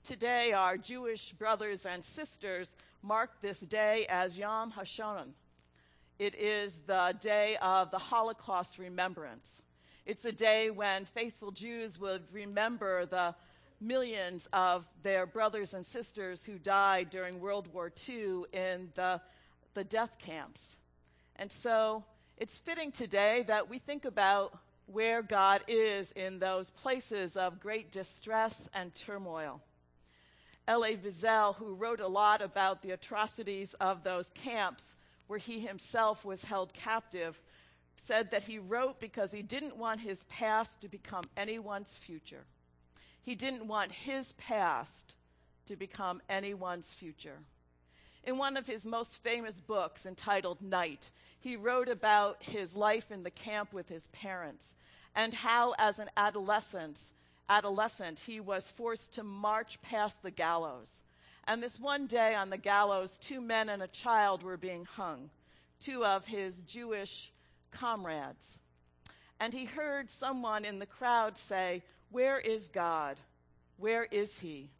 Today, our Jewish brothers and sisters mark this day as Yom HaShoah. It is the day of the Holocaust remembrance. It's a day when faithful Jews would remember the millions of their brothers and sisters who died during World War II in the death camps. And so it's fitting today that we think about where God is in those places of great distress and turmoil. Elie Wiesel, who wrote a lot about the atrocities of those camps where he himself was held captive, said that he wrote because he didn't want his past to become anyone's future. He didn't want his past to become anyone's future. In one of his most famous books, entitled Night, he wrote about his life in the camp with his parents and how, as an adolescent, he was forced to march past the gallows. And this one day on the gallows, 2 men and a child were being hung, 2 of his Jewish comrades. And he heard someone in the crowd say, "Where is God? Where is he?"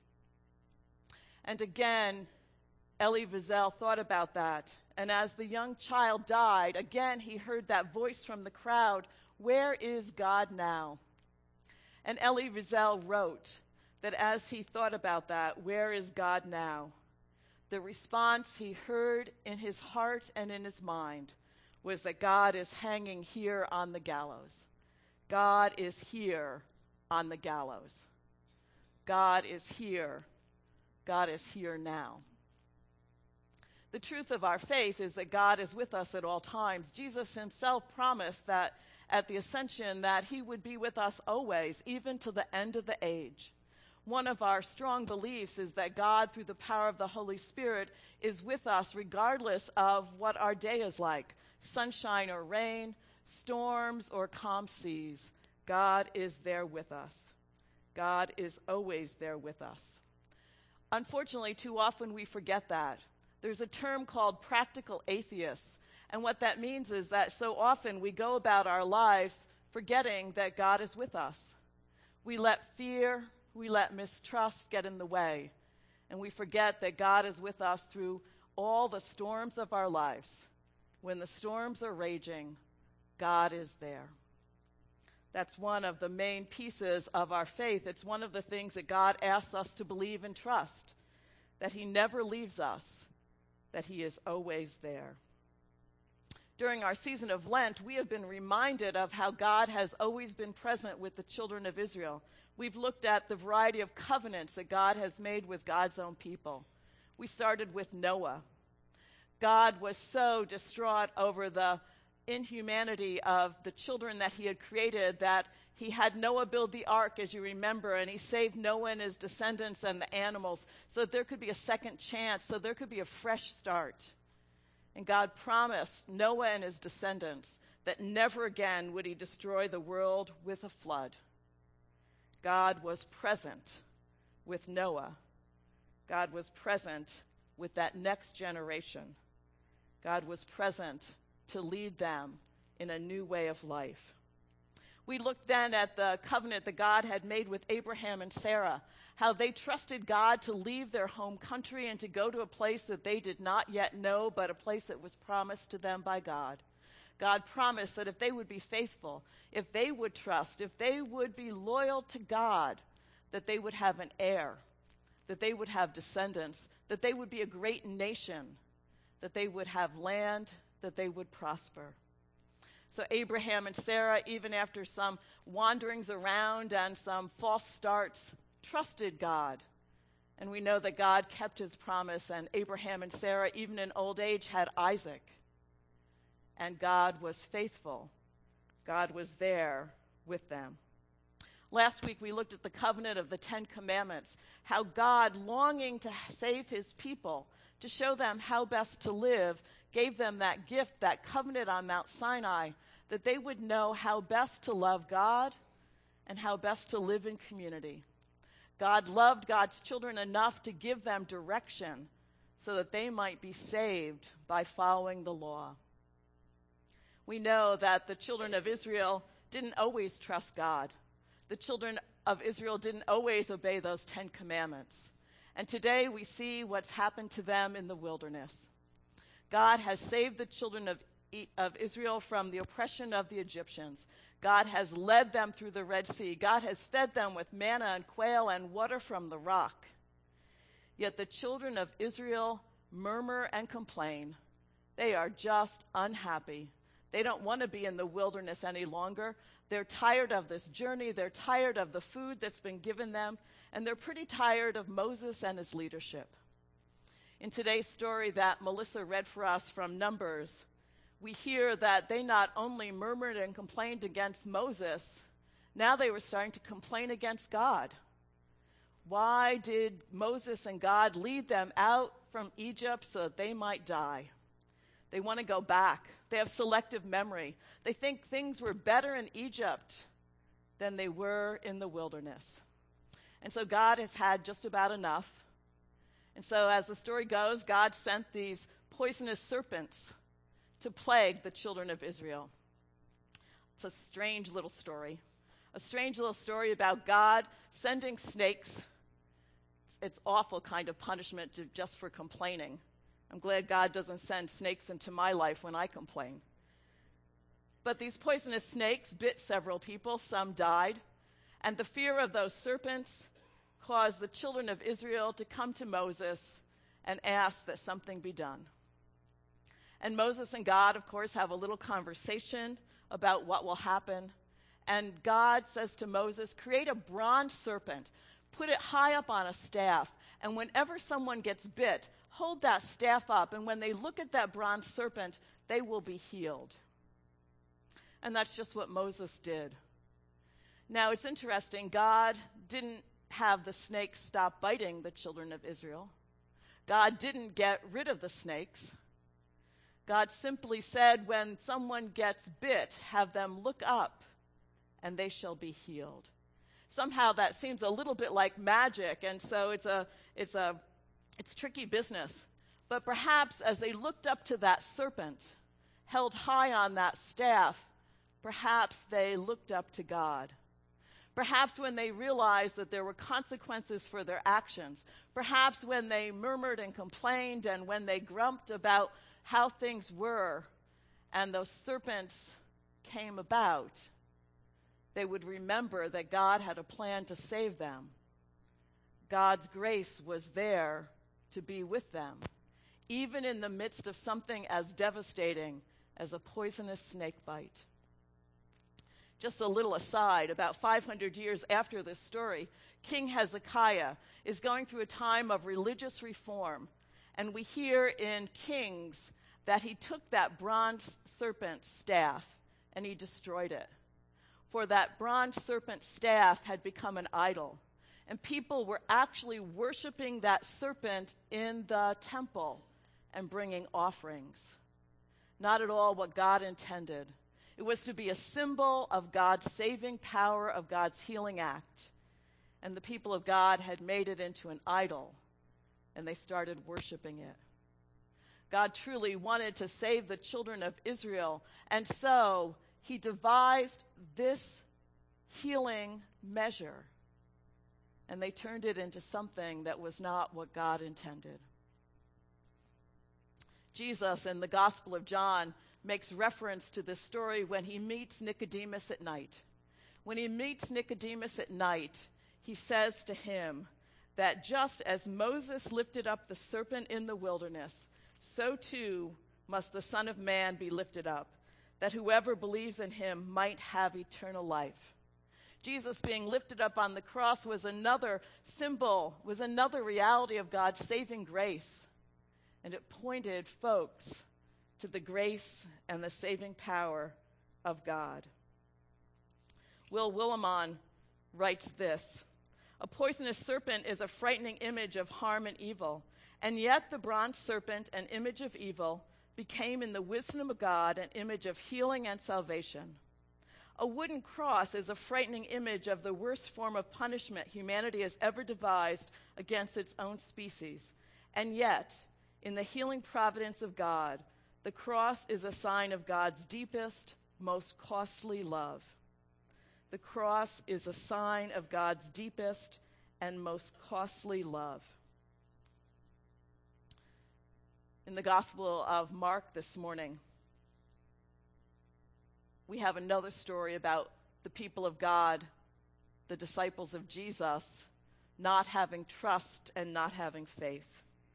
And again, Elie Wiesel thought about that. And as the young child died, again he heard that voice from the crowd, "Where is God now?" And Elie Wiesel wrote that as he thought about that, "Where is God now?" the response he heard in his heart and in his mind was that God is hanging here on the gallows. God is here on the gallows. God is here. God is here now. The truth of our faith is that God is with us at all times. Jesus himself promised that at the ascension that he would be with us always, even to the end of the age. One of our strong beliefs is that God, through the power of the Holy Spirit, is with us regardless of what our day is like, sunshine or rain, storms or calm seas. God is there with us. God is always there with us. Unfortunately, too often we forget that. There's a term called practical atheists, and what that means is that so often we go about our lives forgetting that God is with us. We let fear, we let mistrust get in the way, and we forget that God is with us through all the storms of our lives. When the storms are raging, God is there. That's one of the main pieces of our faith. It's one of the things that God asks us to believe and trust, that he never leaves us, that he is always there. During our season of Lent, we have been reminded of how God has always been present with the children of Israel. We've looked at the variety of covenants that God has made with God's own people. We started with Noah. God was so distraught over the inhumanity of the children that he had created that he had Noah build the ark, as you remember, and he saved Noah and his descendants and the animals so that there could be a second chance, so there could be a fresh start. And God promised Noah and his descendants that never again would he destroy the world with a flood. God was present with Noah. God was present with that next generation. God was present to lead them in a new way of life. We looked then at the covenant that God had made with Abraham and Sarah, how they trusted God to leave their home country and to go to a place that they did not yet know, but a place that was promised to them by God. God promised that if they would be faithful, if they would trust, if they would be loyal to God, that they would have an heir, that they would have descendants, that they would be a great nation, that they would have land, that they would prosper. So Abraham and Sarah, even after some wanderings around and some false starts, trusted God. And we know that God kept his promise, and Abraham and Sarah, even in old age, had Isaac. And God was faithful. God was there with them. Last week we looked at the covenant of the 10 Commandments, how God, longing to save his people, to show them how best to live, gave them that gift, that covenant on Mount Sinai, that they would know how best to love God and how best to live in community. God loved God's children enough to give them direction so that they might be saved by following the law. We know that the children of Israel didn't always trust God. The children of Israel didn't always obey those 10 Commandments. And today we see what's happened to them in the wilderness. God has saved the children of Israel from the oppression of the Egyptians. God has led them through the Red Sea. God has fed them with manna and quail and water from the rock. Yet the children of Israel murmur and complain. They are just unhappy. They don't want to be in the wilderness any longer. They're tired of this journey. They're tired of the food that's been given them. And they're pretty tired of Moses and his leadership. In today's story that Melissa read for us from Numbers, we hear that they not only murmured and complained against Moses, now they were starting to complain against God. Why did Moses and God lead them out from Egypt so that they might die? They want to go back. They have selective memory. They think things were better in Egypt than they were in the wilderness. And so God has had just about enough. And so as the story goes, God sent these poisonous serpents to plague the children of Israel. It's a strange little story. A strange little story about God sending snakes. It's awful kind of punishment just for complaining. I'm glad God doesn't send snakes into my life when I complain. But these poisonous snakes bit several people. Some died. And the fear of those serpents caused the children of Israel to come to Moses and ask that something be done. And Moses and God, of course, have a little conversation about what will happen. And God says to Moses, create a bronze serpent, put it high up on a staff, and whenever someone gets bit, hold that staff up, and when they look at that bronze serpent, they will be healed. And that's just what Moses did. Now, it's interesting. God didn't have the snakes stop biting the children of Israel. God didn't get rid of the snakes. God simply said, when someone gets bit, have them look up, and they shall be healed. Somehow that seems a little bit like magic, and so it's tricky business. But perhaps as they looked up to that serpent, held high on that staff, perhaps they looked up to God. Perhaps when they realized that there were consequences for their actions, perhaps when they murmured and complained and when they grumped about how things were and those serpents came about, they would remember that God had a plan to save them. God's grace was there to be with them, even in the midst of something as devastating as a poisonous snake bite. Just a little aside, about 500 years after this story, King Hezekiah is going through a time of religious reform, and we hear in Kings that he took that bronze serpent staff and he destroyed it. For that bronze serpent staff had become an idol, and people were actually worshiping that serpent in the temple and bringing offerings. Not at all what God intended. It was to be a symbol of God's saving power, of God's healing act. And the people of God had made it into an idol, and they started worshiping it. God truly wanted to save the children of Israel, and so he devised this healing measure, and they turned it into something that was not what God intended. Jesus, in the Gospel of John, makes reference to this story when he meets Nicodemus at night. When he meets Nicodemus at night, he says to him that just as Moses lifted up the serpent in the wilderness, so too must the Son of Man be lifted up, that whoever believes in him might have eternal life. Jesus being lifted up on the cross was another symbol, was another reality of God's saving grace. And it pointed folks to the grace and the saving power of God. Will Willimon writes this: a poisonous serpent is a frightening image of harm and evil, and yet the bronze serpent, an image of evil, became in the wisdom of God an image of healing and salvation. A wooden cross is a frightening image of the worst form of punishment humanity has ever devised against its own species. And yet, in the healing providence of God, the cross is a sign of God's deepest, most costly love. The cross is a sign of God's deepest and most costly love. In the Gospel of Mark this morning, we have another story about the people of God, the disciples of Jesus, not having trust and not having faith.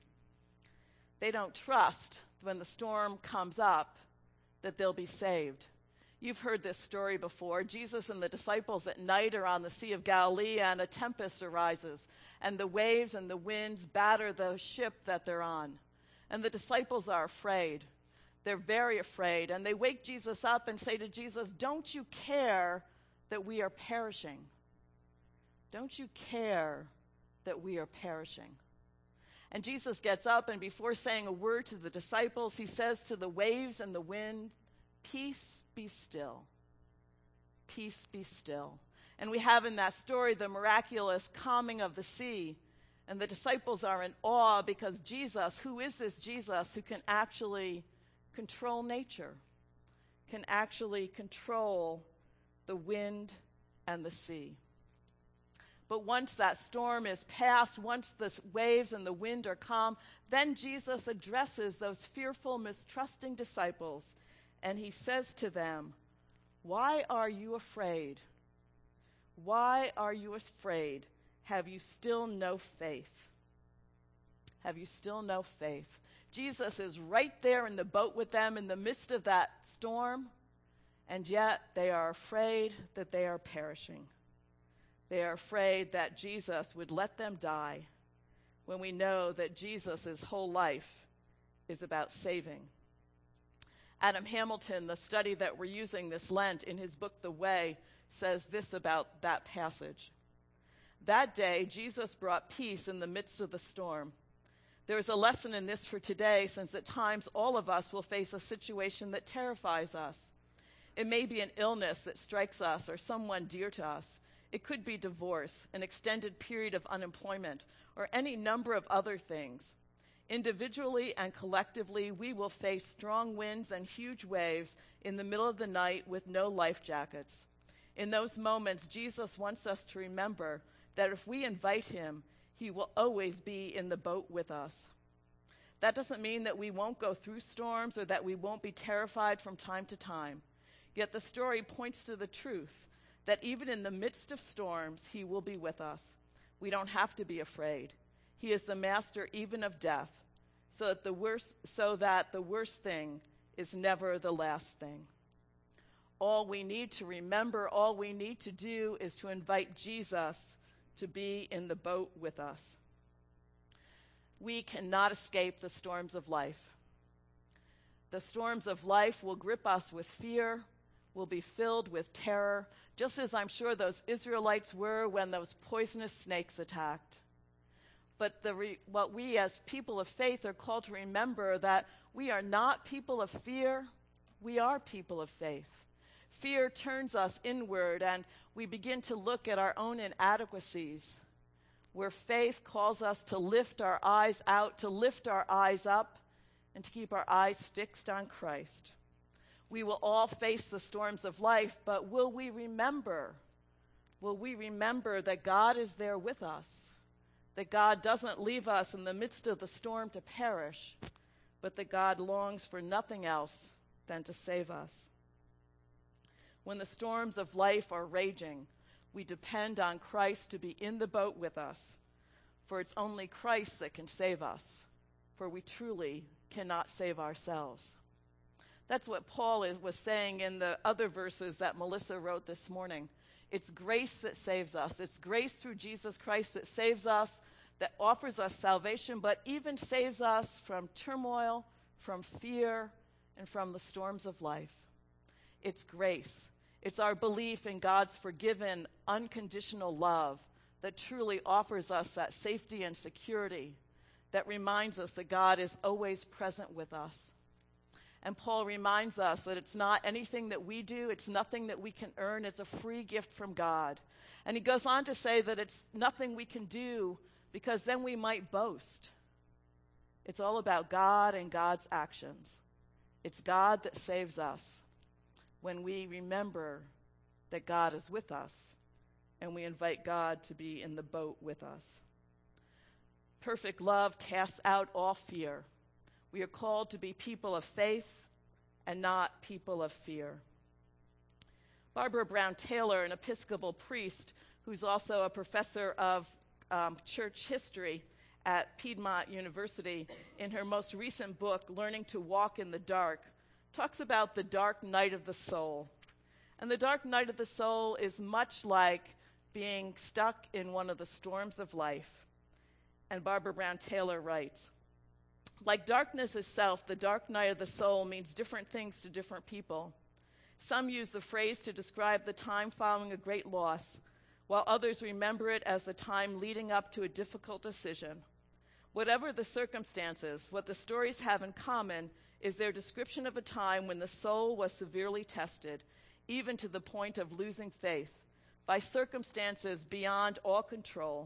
They don't trust when the storm comes up that they'll be saved. You've heard this story before. Jesus and the disciples at night are on the Sea of Galilee, and a tempest arises, and the waves and the winds batter the ship that they're on. And the disciples are afraid. They're very afraid. And they wake Jesus up and say to Jesus, "Don't you care that we are perishing? Don't you care that we are perishing?" And Jesus gets up, and before saying a word to the disciples, he says to the waves and the wind, "Peace, be still. Peace, be still." And we have in that story the miraculous calming of the sea. And the disciples are in awe because Jesus, who is this Jesus who can actually control nature, can actually control the wind and the sea. But once that storm is past, once the waves and the wind are calm, then Jesus addresses those fearful, mistrusting disciples, and he says to them, "Why are you afraid? Why are you afraid? Have you still no faith?" Have you still no faith? Jesus is right there in the boat with them in the midst of that storm, and yet they are afraid that they are perishing. They are afraid that Jesus would let them die, when we know that Jesus' whole life is about saving. Adam Hamilton, the study that we're using this Lent in his book, The Way, says this about that passage. "That day, Jesus brought peace in the midst of the storm. There is a lesson in this for today, since at times all of us will face a situation that terrifies us. It may be an illness that strikes us or someone dear to us. It could be divorce, an extended period of unemployment, or any number of other things. Individually and collectively, we will face strong winds and huge waves in the middle of the night with no life jackets. In those moments, Jesus wants us to remember that if we invite him, he will always be in the boat with us. That doesn't mean that we won't go through storms or that we won't be terrified from time to time. Yet the story points to the truth that even in the midst of storms, he will be with us. We don't have to be afraid. He is the master even of death, so that the worst thing is never the last thing. All we need to remember, all we need to do is to invite Jesus to be in the boat with us. We cannot escape the storms of life. The storms of life will grip us with fear, will be filled with terror, just as I'm sure those Israelites were when those poisonous snakes attacked. But what we as people of faith are called to remember that we are not people of fear, we are people of faith. Fear turns us inward, and we begin to look at our own inadequacies, where faith calls us to lift our eyes out, to lift our eyes up, and to keep our eyes fixed on Christ. We will all face the storms of life, but will we remember that God is there with us, that God doesn't leave us in the midst of the storm to perish, but that God longs for nothing else than to save us. When the storms of life are raging, we depend on Christ to be in the boat with us, for it's only Christ that can save us, for we truly cannot save ourselves. That's what Paul was saying in the other verses that Melissa wrote this morning. It's grace that saves us. It's grace through Jesus Christ that saves us, that offers us salvation, but even saves us from turmoil, from fear, and from the storms of life. It's grace. It's our belief in God's forgiven, unconditional love that truly offers us that safety and security, that reminds us that God is always present with us. And Paul reminds us that it's not anything that we do, it's nothing that we can earn, it's a free gift from God. And he goes on to say that it's nothing we can do because then we might boast. It's all about God and God's actions. It's God that saves us when we remember that God is with us and we invite God to be in the boat with us. Perfect love casts out all fear. We are called to be people of faith and not people of fear. Barbara Brown Taylor, an Episcopal priest who's also a professor of church history at Piedmont University, in her most recent book, Learning to Walk in the Dark, talks about the dark night of the soul. And the dark night of the soul is much like being stuck in one of the storms of life. And Barbara Brown Taylor writes, like darkness itself, the dark night of the soul means different things to different people. Some use the phrase to describe the time following a great loss, while others remember it as the time leading up to a difficult decision. Whatever the circumstances, what the stories have in common is their description of a time when the soul was severely tested, even to the point of losing faith, by circumstances beyond all control.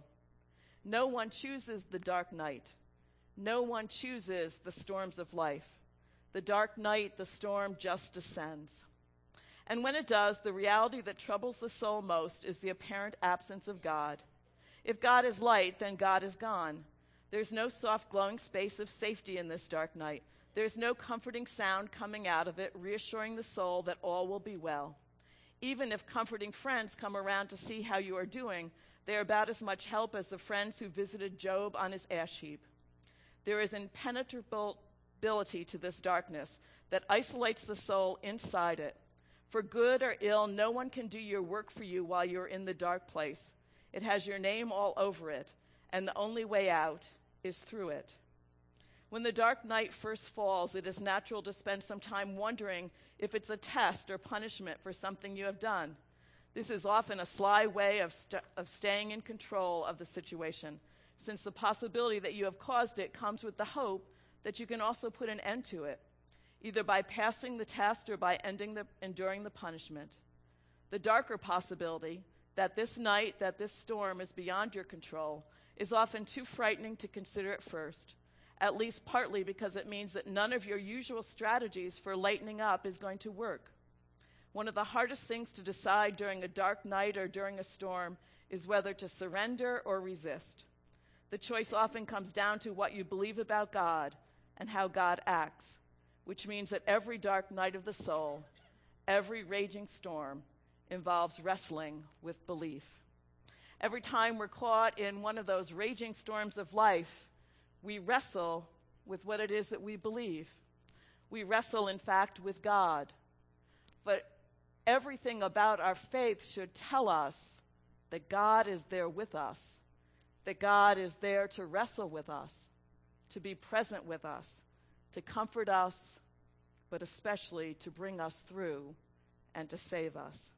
No one chooses the dark night. No one chooses the storms of life. The dark night, the storm just descends. And when it does, the reality that troubles the soul most is the apparent absence of God. If God is light, then God is gone. There's no soft, glowing space of safety in this dark night. There's no comforting sound coming out of it, reassuring the soul that all will be well. Even if comforting friends come around to see how you are doing, they are about as much help as the friends who visited Job on his ash heap. There is impenetrability to this darkness that isolates the soul inside it. For good or ill, no one can do your work for you while you're in the dark place. It has your name all over it, and the only way out is through it. When the dark night first falls, it is natural to spend some time wondering if it's a test or punishment for something you have done. This is often a sly way of staying in control of the situation, since the possibility that you have caused it comes with the hope that you can also put an end to it, either by passing the test or by enduring the punishment. The darker possibility that this night, that this storm is beyond your control, is often too frightening to consider at first, at least partly because it means that none of your usual strategies for lightening up is going to work. One of the hardest things to decide during a dark night or during a storm is whether to surrender or resist. The choice often comes down to what you believe about God and how God acts, which means that every dark night of the soul, every raging storm, involves wrestling with belief. Every time we're caught in one of those raging storms of life, we wrestle with what it is that we believe. We wrestle, in fact, with God. But everything about our faith should tell us that God is there with us, that God is there to wrestle with us, to be present with us, to comfort us, but especially to bring us through and to save us.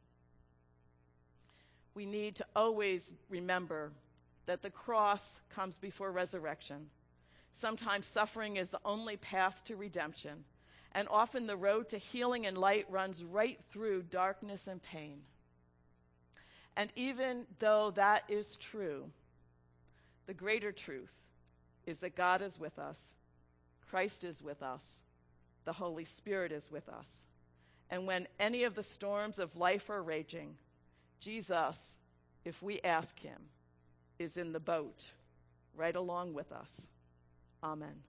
We need to always remember that the cross comes before resurrection. Sometimes suffering is the only path to redemption, and often the road to healing and light runs right through darkness and pain. And even though that is true, the greater truth is that God is with us, Christ is with us, the Holy Spirit is with us. And when any of the storms of life are raging, Jesus, if we ask him, is in the boat right along with us. Amen.